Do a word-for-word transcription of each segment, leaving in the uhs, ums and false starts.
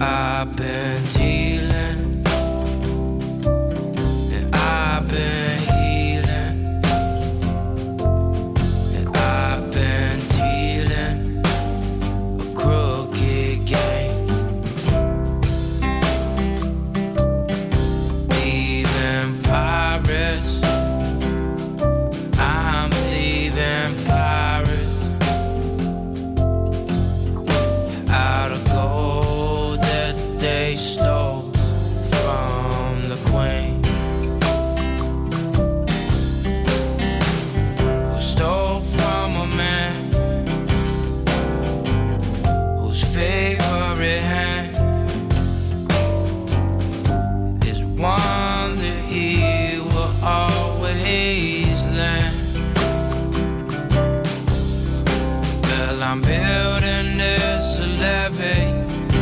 I've been dealing, and I've been healing, and I've been dealing a crooked game. Leaving pirates, I'm leaving pirates. Out of gold that they stole from the queen, who stole from a man whose favorite hand is one that he will always lend. Well, I'm building this levee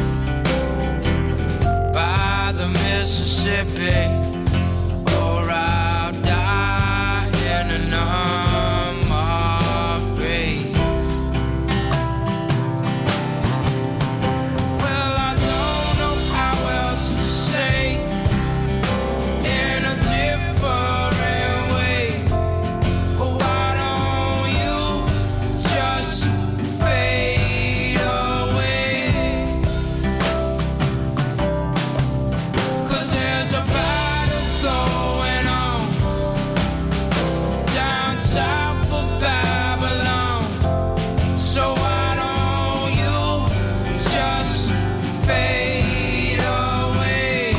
by the Mississippi, or I'll die in an unmarked grave. Well, I don't know how else to say in a different way. Oh, why don't you just fade away? 'Cause there's a battle going on down south of Babylon. So why don't you just fade away?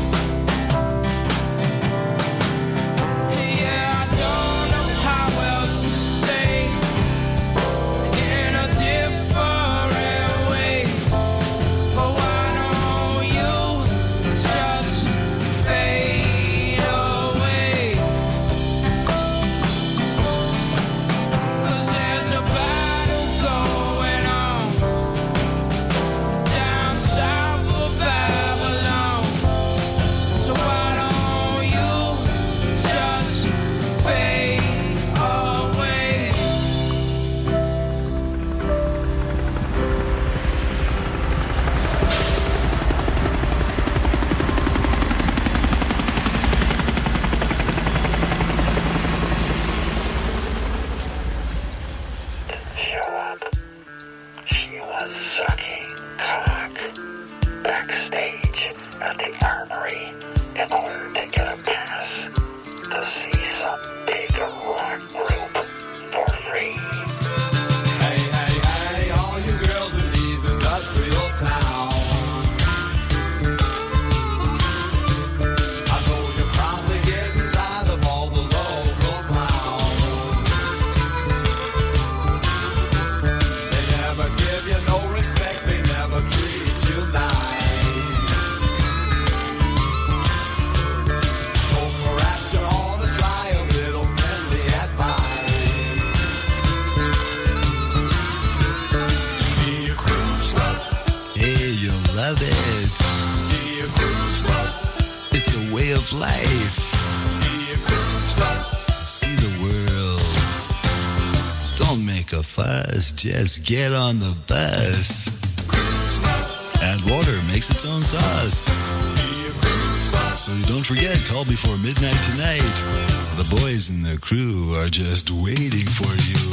Yeah, I don't know how else to say in a different way. But why don't you just fade away? 'Cause there's a battle going on down south of Babylon. So why don't you just fade away? Show up. She was sucking cock backstage at the Armory in order to get a pass to see some big rock group for free. Hey, hey, hey, all you girls in these industrial towns. I know you're probably getting tired of all the local clowns. They never give you no respect, they never treat you nice. So perhaps you ought to try a little friendly advice. Be a cruise slut, Hey, you'll love it. be a cruise slut, It's a way of life. be a cruise slut. See the world. Don't make a fuss. Just get on the bus. Add water, makes its own sauce. So you don't forget, call before midnight tonight. The boys and the crew are just waiting for you.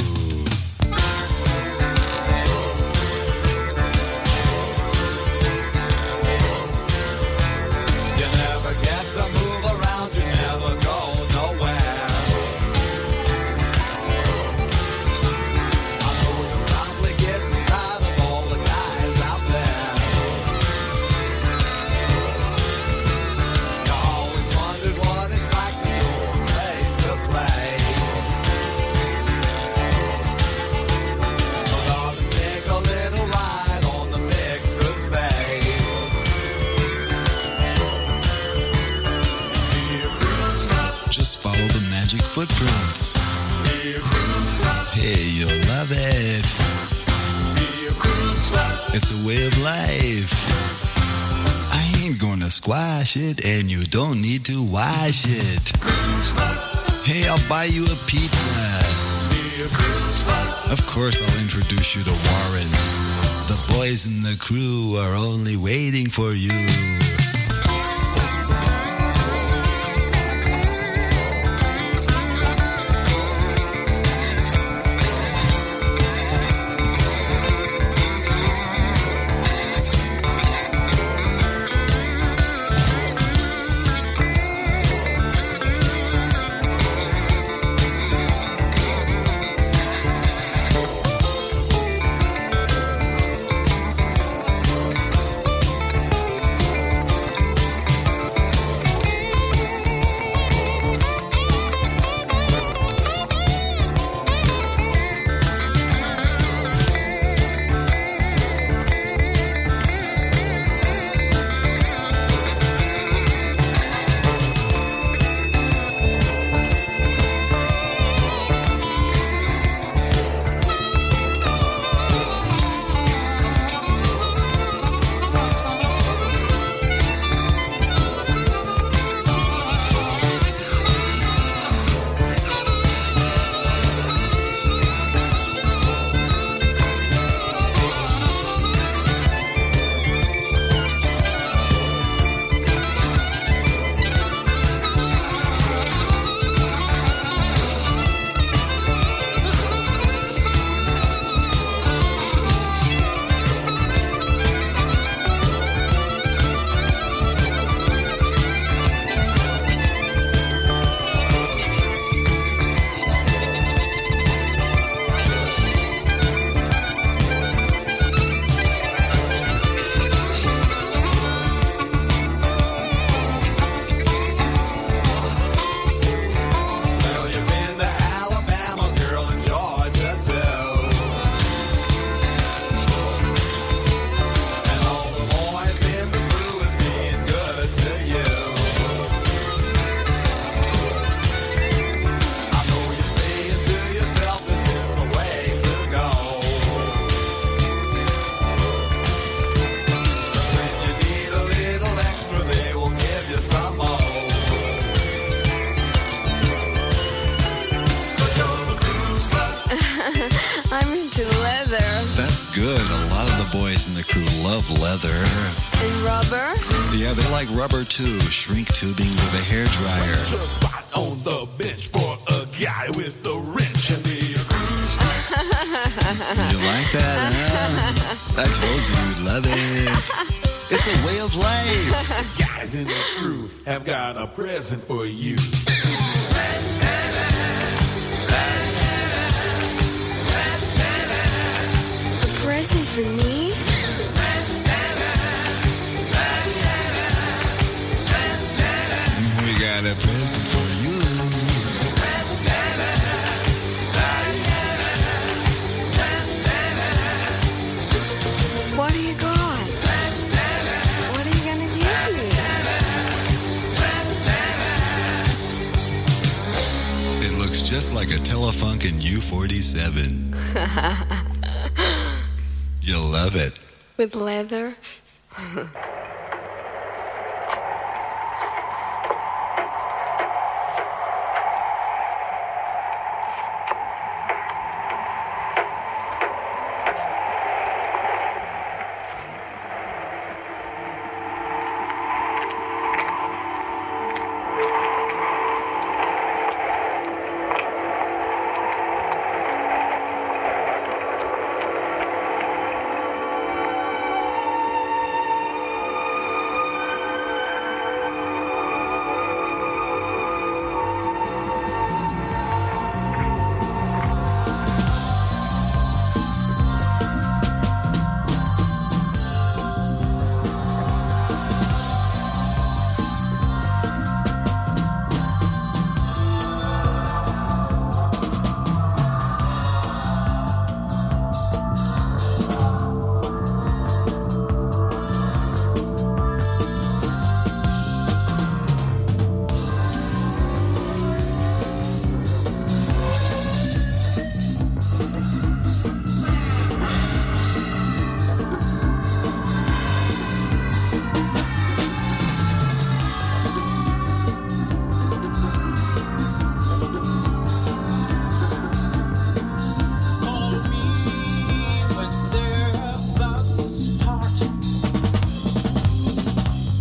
You never get to move around, you never go nowhere. I know you're probably getting tired of all the guys out there. You always wondered what it's like to go from place to place. So darling, take a little ride on the mixer space. Just follow the magic footprints. Hey, you'll love it. It's a way of life. I ain't gonna squash it, and you don't need to wash it. Hey, I'll buy you a pizza. Of course, I'll introduce you to Warren. The boys in the crew are only waiting for you. Well, you've been to Alabama, girl, and Georgia too. And all the boys in the crew is being good to you. I know you're saying to yourself, this is the way to go. 'Cause when you need a little extra, they will give you some more. I'm into leather That's good. A lot of the boys in the crew love leather. and rubber. Yeah, they like rubber too. Shrink tubing with a hair dryer. Just spot on the bench for a guy with a wrench and the cruise. You like that, huh? I told you you'd love it. It's a way of life. Guys in the crew have got a present for you. A present for me? We got a present for you. What do you got? What are you gonna give me? It looks just like a Telefunken U forty-seven. You'll love it. With leather?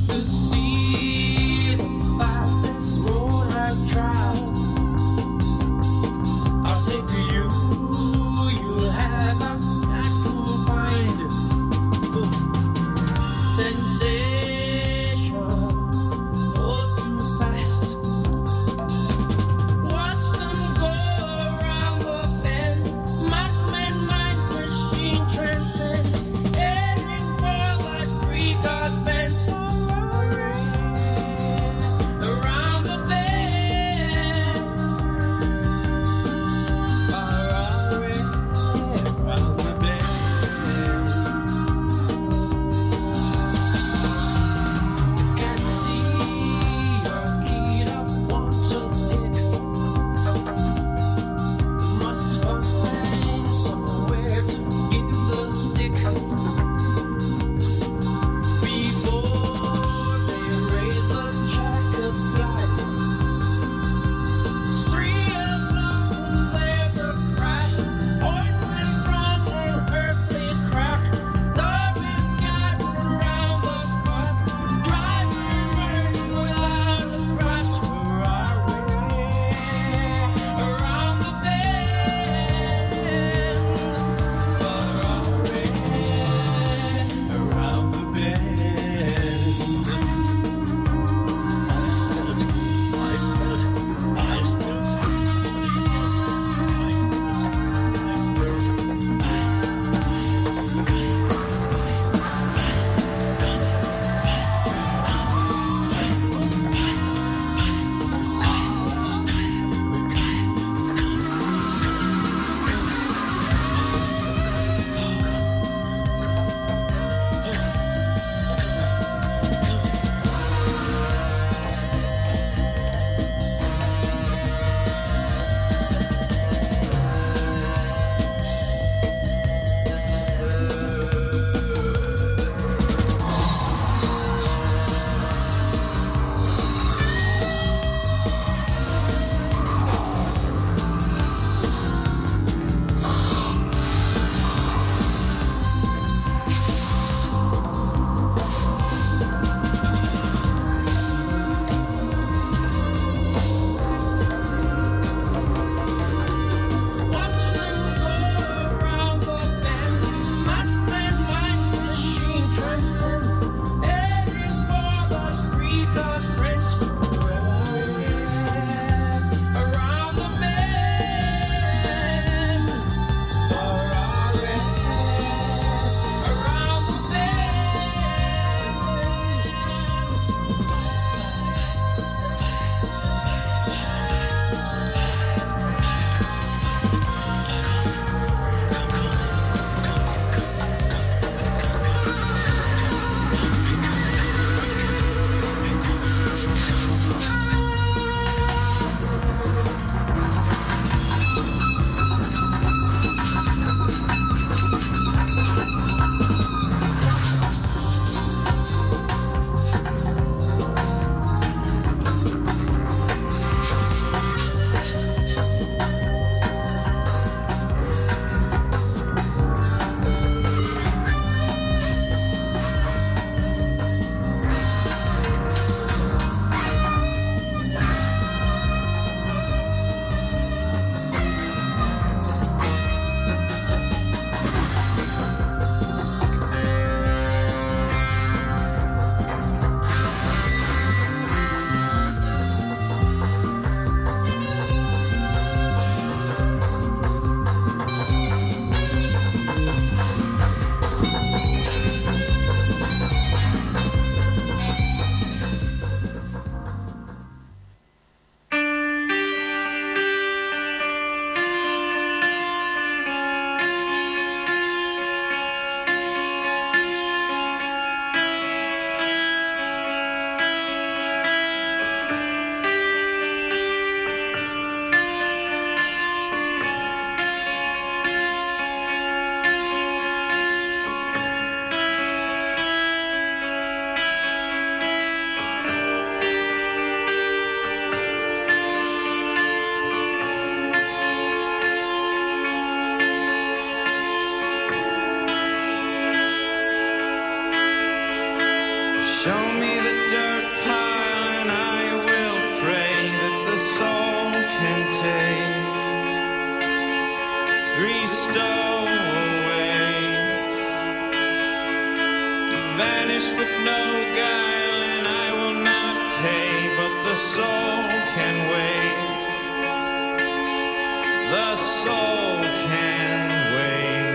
Transcend, heading for that free God fence. dirt pile and I will pray that the soul can take three stowaways. You vanish with no guile and I will not pay, but the soul can wait. The soul can wait.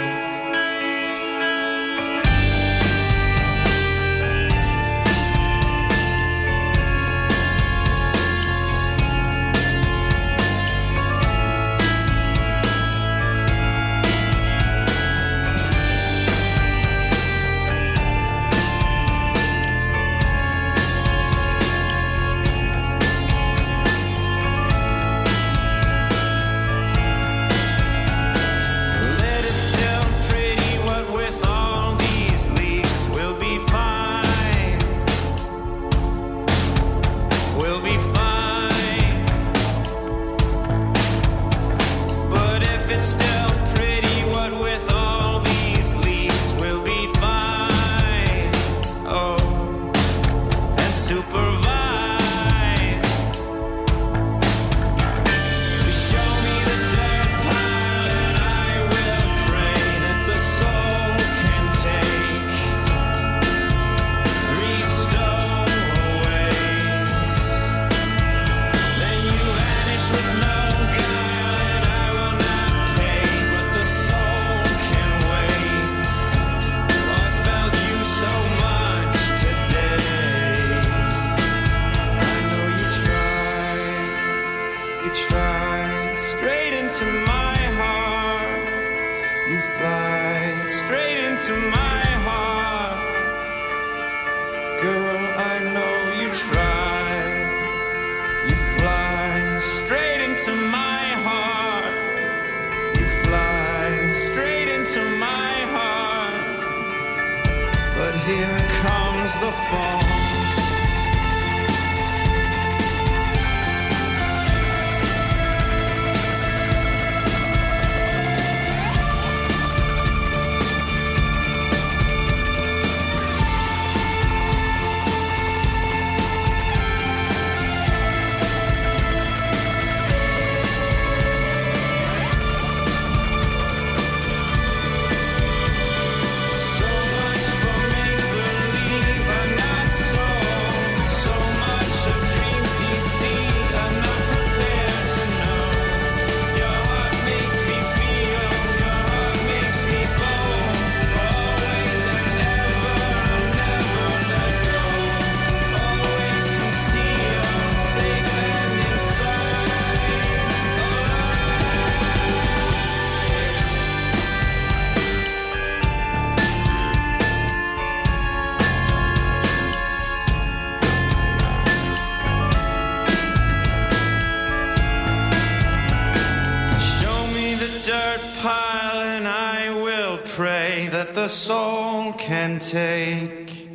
The soul can take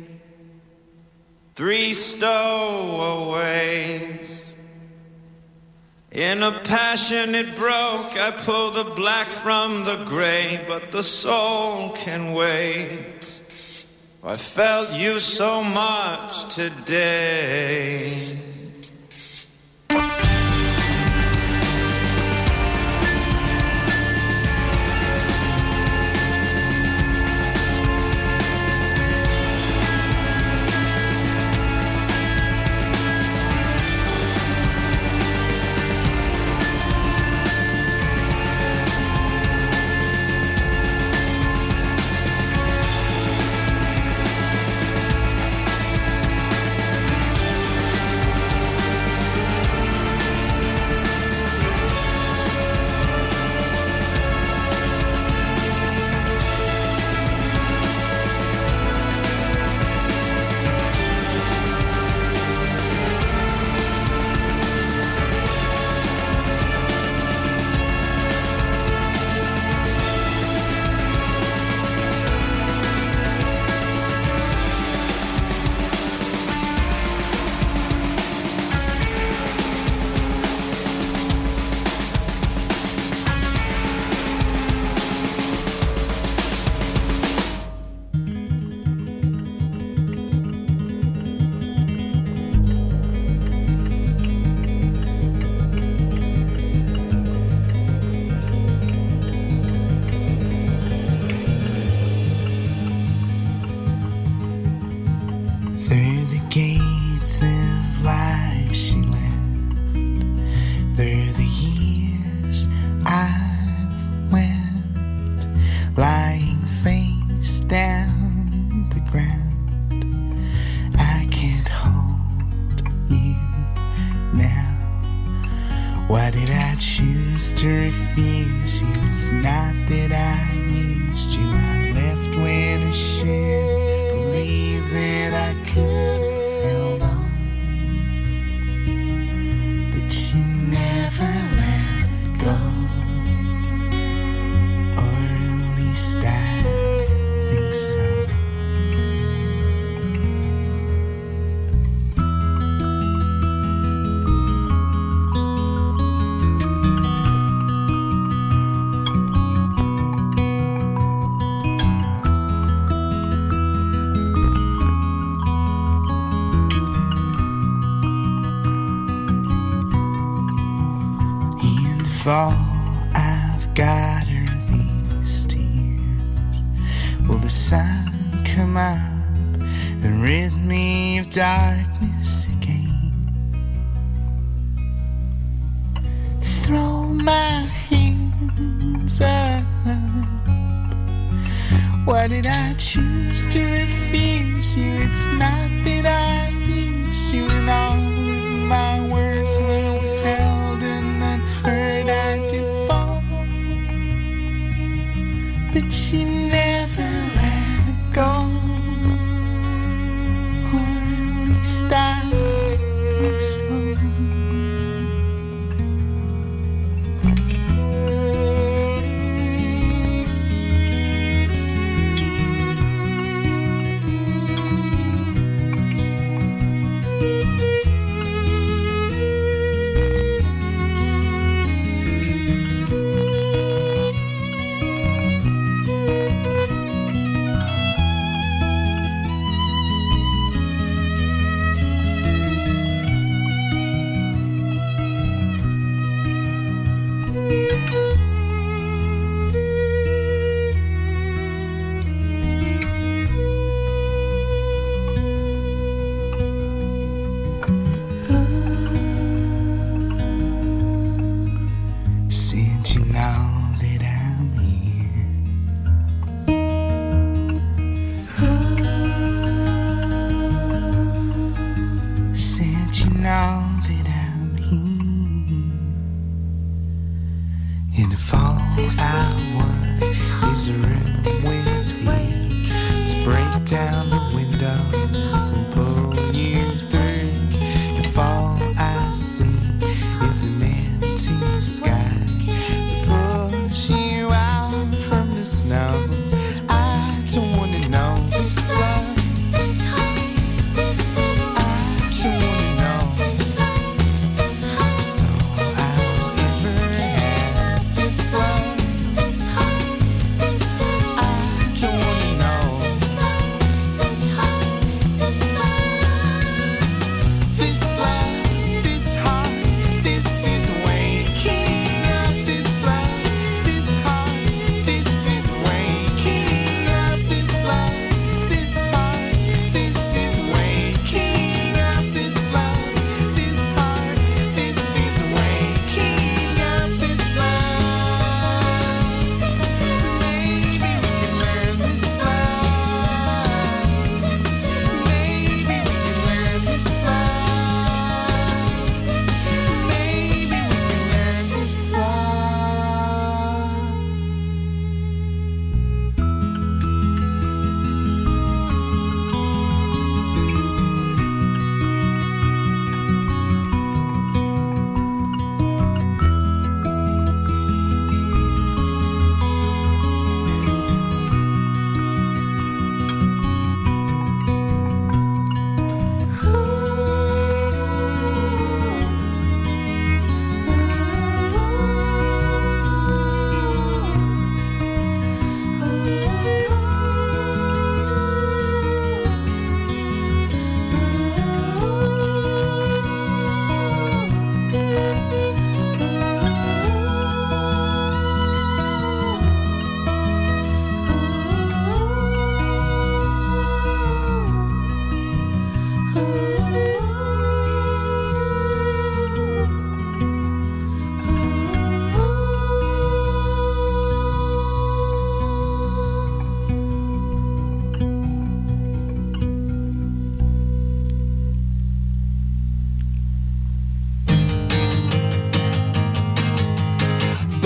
three stowaways. In a passion it broke, I pulled the black from the gray, but the soul can wait. I felt you so much today. choose to refuse you. It's not that I used you. I left when I should. Believe that I could have held on, but you never let go. Or at least I think so. All I've got are these tears. Will the sun come up and rid me of darkness again? Throw my hands up. Why did I choose to refuse you? It's not that I used you, and all of my words were withheld and unheard. I did fall, but you never let go. Or at least I think so. This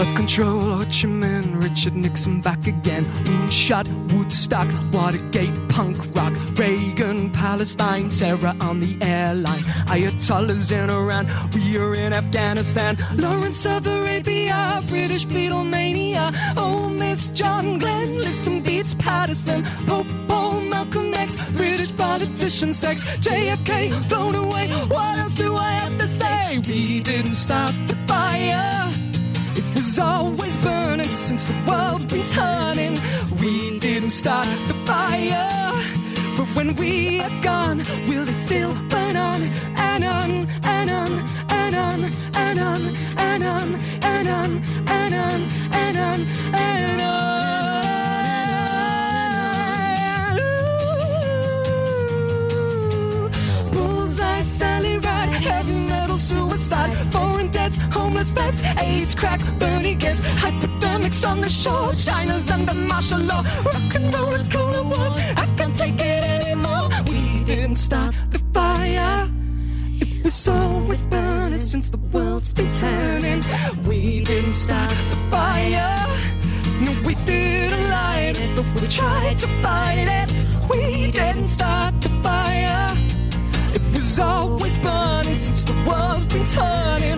Birth control, Ho Chi Minh, Richard Nixon back again. Moonshot, Woodstock, Watergate, punk rock, Reagan, Palestine, terror on the airline. Ayatollahs in Iran, we are in Afghanistan. Lawrence of Arabia, British Beatlemania. Oh, Miss John Glenn, Liston beats Patterson. Pope Paul, Malcolm X, British politician sex. J F K, blown away, what else do I have to say? We didn't start the fire. It was always burning since the world's been turning. We didn't start the fire, but when we are gone, will it still burn on and on and on and on and on and on and on and on and on and on? Bullseye, Sally Ride, heavy metal suicide, foreign debts, homeless vets, AIDS, crack, Bernie gets hypodermics on the shore. China's under martial law, rock and roll and cooler wars. I can't take it anymore. We didn't start the fire. It was always burning since the world's been turning. We didn't start the fire. No, we didn't light it, but we tried to fight it. We didn't start the fire. It was always burning since the world's been turning.